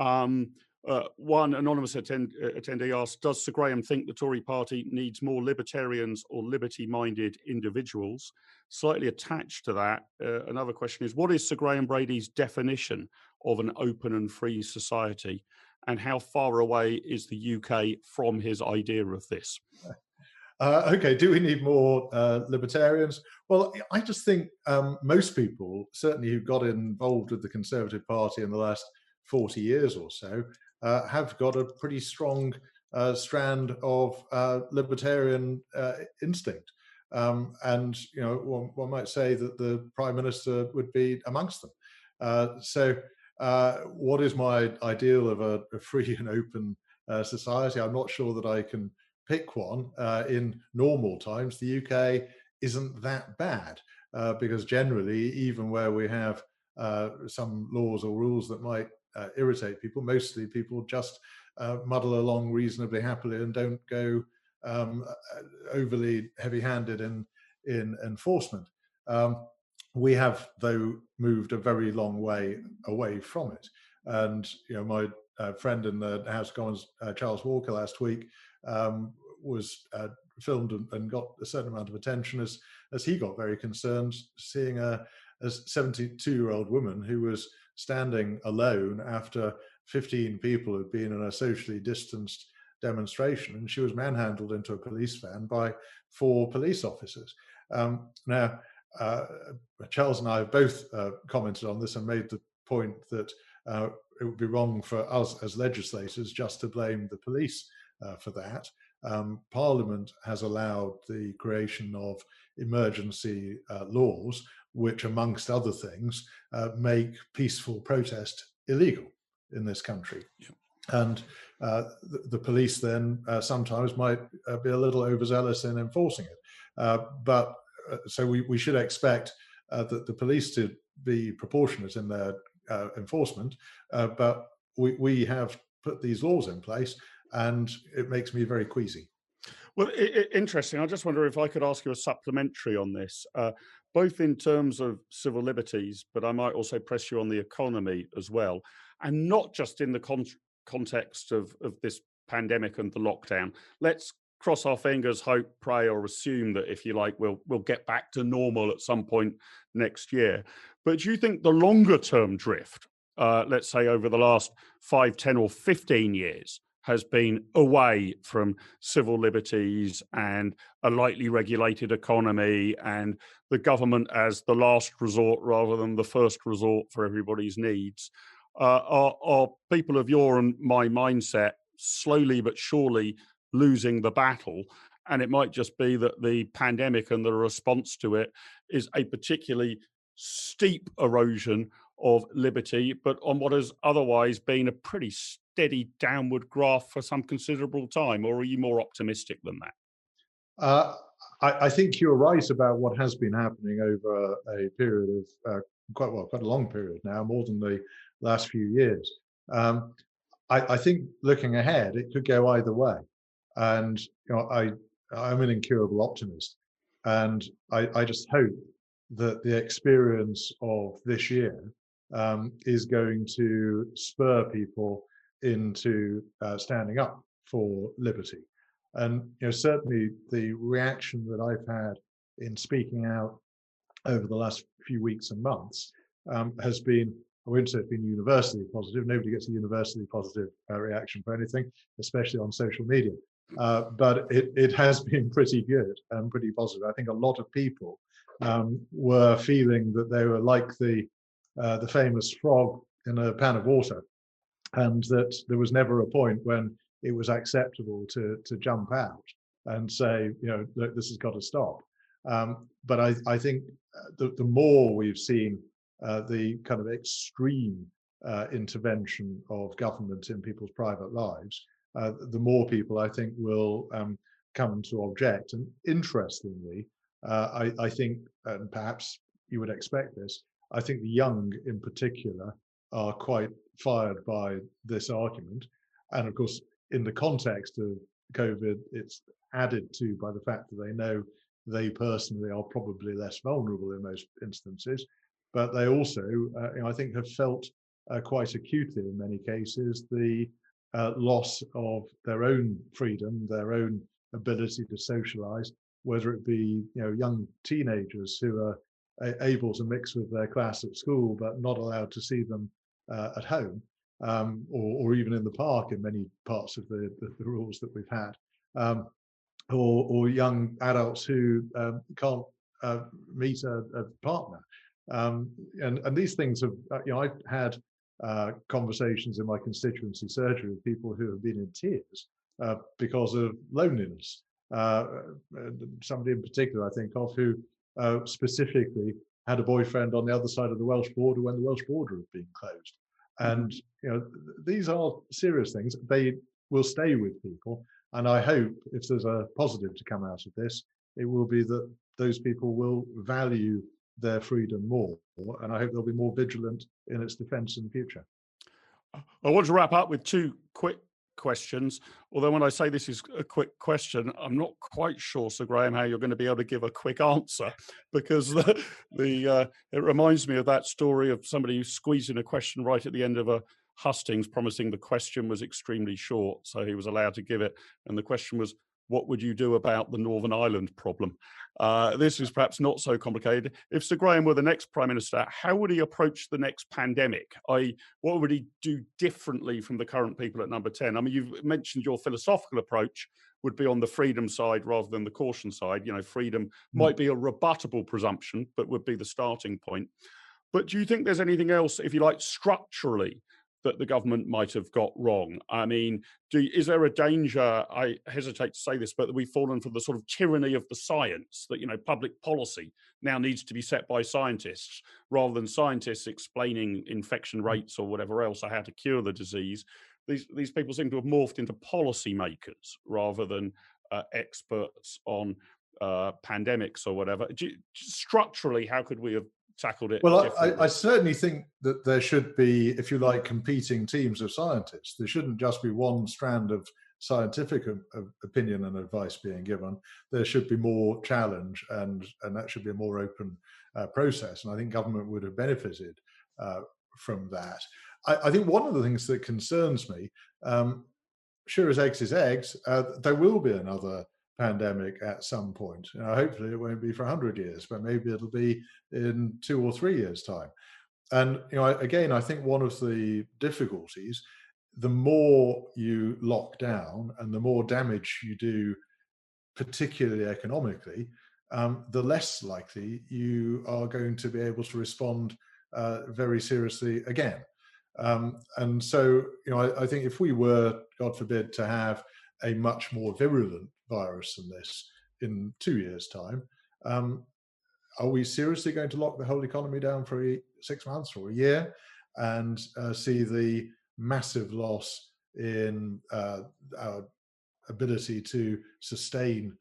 One anonymous attendee asked, does Sir Graham think the Tory party needs more libertarians or liberty-minded individuals? Slightly attached to that, another question is, what is Sir Graham Brady's definition of an open and free society? And how far away is the UK from his idea of this? Okay, do we need more libertarians? Well, I just think most people, certainly who got involved with the Conservative Party in the last 40 years or so, have got a pretty strong strand of libertarian instinct. And, one might say that the Prime Minister would be amongst them. So what is my ideal of a free and open society? I'm not sure that I can pick one. In normal times, the UK isn't that bad because generally, even where we have some laws or rules that might irritate people, mostly people just muddle along reasonably happily and don't go overly heavy-handed in enforcement. We have, though, moved a very long way away from it. And my friend in the House of Commons, Charles Walker, last week was filmed and got a certain amount of attention as he got very concerned seeing a 72-year-old woman who was standing alone after 15 people had been in a socially distanced demonstration, and she was manhandled into a police van by 4 police officers. Now, Charles and I have both commented on this and made the point that it would be wrong for us as legislators just to blame the police for that. Parliament has allowed the creation of emergency laws, which, amongst other things, make peaceful protest illegal in this country. Yeah. And the police then sometimes might be a little overzealous in enforcing it. So we should expect that the police to be proportionate in their enforcement, but we have put these laws in place, and it makes me very queasy. Well, interesting. I just wonder if I could ask you a supplementary on this, both in terms of civil liberties, but I might also press you on the economy as well, and not just in the context of this pandemic and the lockdown. Let's cross our fingers, hope, pray, or assume that, if you like, we'll get back to normal at some point next year. But do you think the longer term drift, let's say over the last 5, 10 or 15 years, has been away from civil liberties and a lightly regulated economy and the government as the last resort rather than the first resort for everybody's needs? Are people of your and my mindset slowly but surely losing the battle? And it might just be that the pandemic and the response to it is a particularly steep erosion of liberty, but on what has otherwise been a pretty steady downward graph for some considerable time, or are you more optimistic than that? I think you're right about what has been happening over a period of quite a long period now, more than the last few years. I think looking ahead, it could go either way, and I'm an incurable optimist, and I just hope that the experience of this year is going to spur people into standing up for liberty. And certainly the reaction that I've had in speaking out over the last few weeks and months has been, I wouldn't say it's been universally positive. Nobody gets a universally positive reaction for anything, especially on social media. But it has been pretty good and pretty positive. I think a lot of people were feeling that they were like the famous frog in a pan of water, and that there was never a point when it was acceptable to jump out and say, look, this has got to stop. But I think the more we've seen the kind of extreme intervention of government in people's private lives, the more people, I think, will come to object. And interestingly, I think, and perhaps you would expect this, I think the young in particular are quite fired by this argument. And of course, in the context of COVID, it's added to by the fact that they know they personally are probably less vulnerable in most instances, but they also, I think, have felt quite acutely in many cases the loss of their own freedom, their own ability to socialize, whether it be young teenagers who are able to mix with their class at school but not allowed to see them at home, or even in the park in many parts of the rules that we've had, or young adults who can't meet a partner. And these things have, I've had conversations in my constituency surgery with people who have been in tears because of loneliness. Somebody in particular I think of who specifically had a boyfriend on the other side of the Welsh border when the Welsh border had been closed. And these are serious things. They will stay with people. And I hope if there's a positive to come out of this, it will be that those people will value their freedom more. And I hope they'll be more vigilant in its defense in the future. I want to wrap up with two quick questions. Although when I say this is a quick question, I'm not quite sure, Sir Graham, how you're going to be able to give a quick answer, because it reminds me of that story of somebody who squeezed in a question right at the end of a hustings, promising the question was extremely short, so he was allowed to give it. And the question was, what would you do about the Northern Ireland problem? This is perhaps not so complicated. If Sir Graham were the next Prime Minister, how would he approach the next pandemic? What would he do differently from the current people at Number 10? I mean, you've mentioned your philosophical approach would be on the freedom side rather than the caution side. Freedom might be a rebuttable presumption, but would be the starting point. But do you think there's anything else, if you like, structurally, that the government might have got wrong? I mean, is there a danger, I hesitate to say this, but that we've fallen for the sort of tyranny of the science, that, public policy now needs to be set by scientists rather than scientists explaining infection rates or whatever else or how to cure the disease? These people seem to have morphed into policymakers rather than experts on pandemics or whatever. Structurally, how could we have tackled it? Well, I certainly think that there should be, if you like, competing teams of scientists. There shouldn't just be one strand of scientific opinion and advice being given. There should be more challenge, and that should be a more open process. And I think government would have benefited from that. I think one of the things that concerns me, sure as eggs is eggs, there will be another pandemic at some point. Hopefully it won't be for 100 years, but maybe it'll be in 2 or 3 years' time. And again, I think one of the difficulties, the more you lock down and the more damage you do, particularly economically, the less likely you are going to be able to respond very seriously again. And so, I think if we were, God forbid, to have a much more virulent virus than this in 2 years' time, are we seriously going to lock the whole economy down for 6 months or a year and see the massive loss in our ability to sustain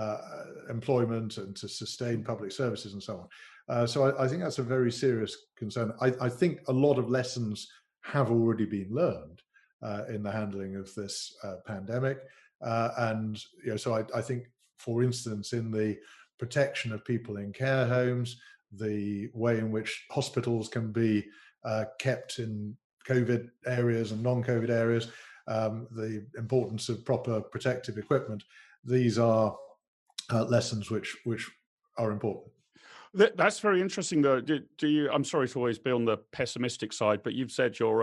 employment and to sustain public services and so on? So I think that's a very serious concern. I think a lot of lessons have already been learned in the handling of this pandemic. And so I think, for instance, in the protection of people in care homes, the way in which hospitals can be kept in COVID areas and non-COVID areas, the importance of proper protective equipment, these are lessons which are important. That's very interesting, though. Do you? I'm sorry to always be on the pessimistic side, but you've said your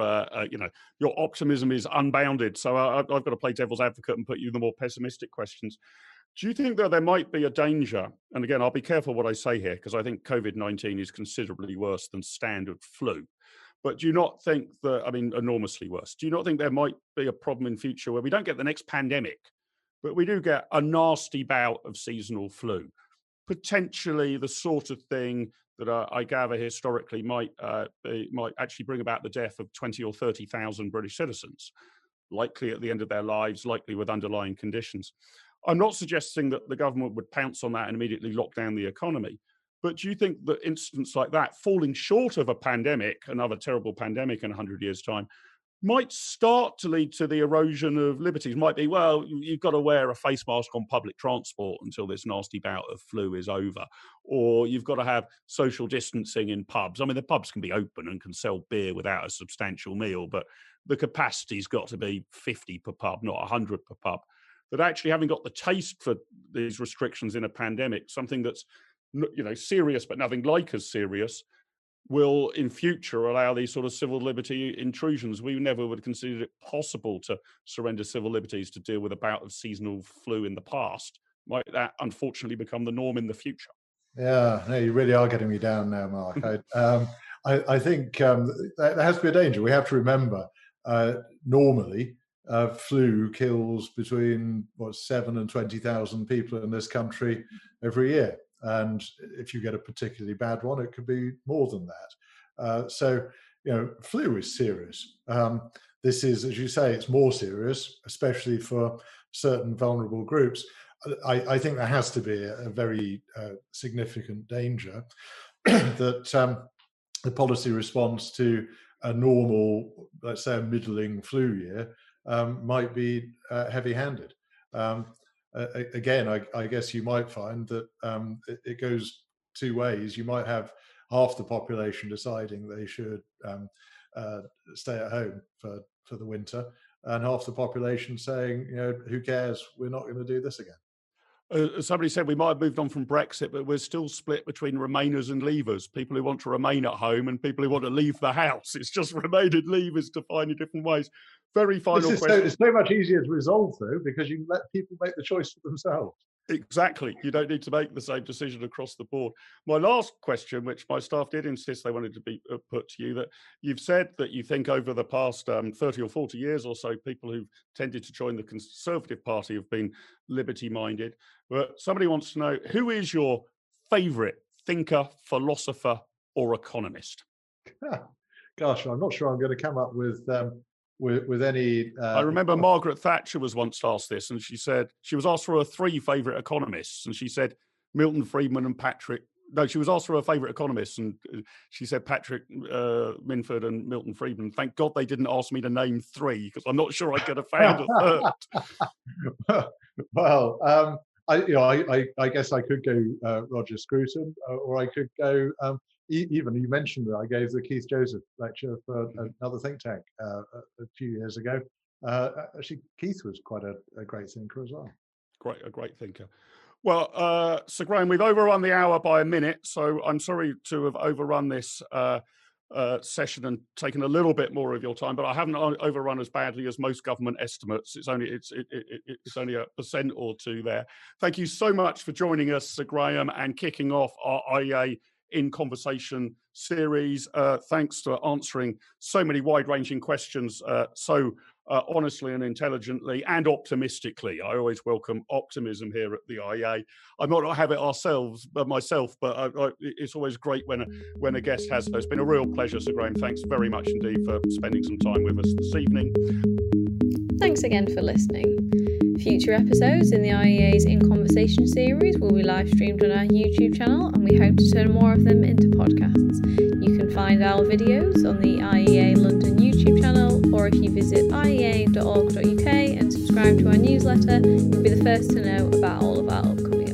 optimism is unbounded. So I've got to play devil's advocate and put you the more pessimistic questions. Do you think that there might be a danger? And again, I'll be careful what I say here, because I think COVID-19 is considerably worse than standard flu. But do you not think that, enormously worse? Do you not think there might be a problem in future where we don't get the next pandemic, but we do get a nasty bout of seasonal flu? Potentially the sort of thing that I gather historically might actually bring about the death of 20 or 30,000 British citizens, likely at the end of their lives, likely with underlying conditions. I'm not suggesting that the government would pounce on that and immediately lock down the economy, but do you think that incidents like that, falling short of a pandemic, another terrible pandemic in 100 years' time, might start to lead to the erosion of liberties? Might be, well, you've got to wear a face mask on public transport until this nasty bout of flu is over, or you've got to have social distancing in pubs. The pubs can be open and can sell beer without a substantial meal, but the capacity's got to be 50 per pub, not 100 per pub. That actually, having got the taste for these restrictions in a pandemic, something that's serious but nothing like as serious, will in future allow these sort of civil liberty intrusions. We never would have considered it possible to surrender civil liberties to deal with a bout of seasonal flu in the past. Might that unfortunately become the norm in the future? Yeah, no, you really are getting me down now, Mark. I think there has to be a danger. We have to remember, normally, flu kills between 7 and 20,000 people in this country every year. And if you get a particularly bad one, it could be more than that. So, flu is serious. This is, as you say, it's more serious, especially for certain vulnerable groups. I think there has to be a very significant danger that the policy response to a normal, let's say a middling flu year, might be heavy-handed. Again, I guess you might find that it goes two ways. You might have half the population deciding they should stay at home for the winter, and half the population saying, who cares? We're not going to do this again. Somebody said we might have moved on from Brexit, but we're still split between Remainers and Leavers, people who want to remain at home and people who want to leave the house. It's just Remain and Leavers defined in different ways. Very final question. It's so much easier to resolve, though, because you can let people make the choice for themselves. Exactly. You don't need to make the same decision across the board. My last question, which my staff did insist they wanted to be put to you, that you've said that you think over the past 30 or 40 years or so, people who've tended to join the Conservative Party have been liberty-minded. But somebody wants to know, who is your favourite thinker, philosopher, or economist? Gosh, I'm not sure I'm going to come up with any. I remember Margaret Thatcher was once asked this, and she said she was asked for her 3 favourite economists, and she said Milton Friedman and Patrick. No, she was asked for her favourite economists, and she said Patrick Minford and Milton Friedman. Thank God they didn't ask me to name 3, because I'm not sure I could have found a third. Well, I guess I could go Roger Scruton, or I could go. Even you mentioned that I gave the Keith Joseph lecture for another think tank a few years ago. Actually, Keith was quite a great thinker as well. A great thinker. Well, Sir Graham, we've overrun the hour by a minute, so I'm sorry to have overrun this session and taken a little bit more of your time, but I haven't overrun as badly as most government estimates. It's only a % or 2 there. Thank you so much for joining us, Sir Graham, and kicking off our IEA in Conversation series. Thanks for answering so many wide-ranging questions so honestly and intelligently and optimistically. I always welcome optimism here at the IEA. I might not have it myself, but it's always great when a guest has. It's been a real pleasure, Sir Graham. Thanks very much indeed for spending some time with us this evening. Thanks again for listening. Future episodes in the IEA's In Conversation series will be live streamed on our YouTube channel, and we hope to turn more of them into podcasts. You can find our videos on the IEA London YouTube channel, or if you visit iea.org.uk and subscribe to our newsletter, you'll be the first to know about all of our upcoming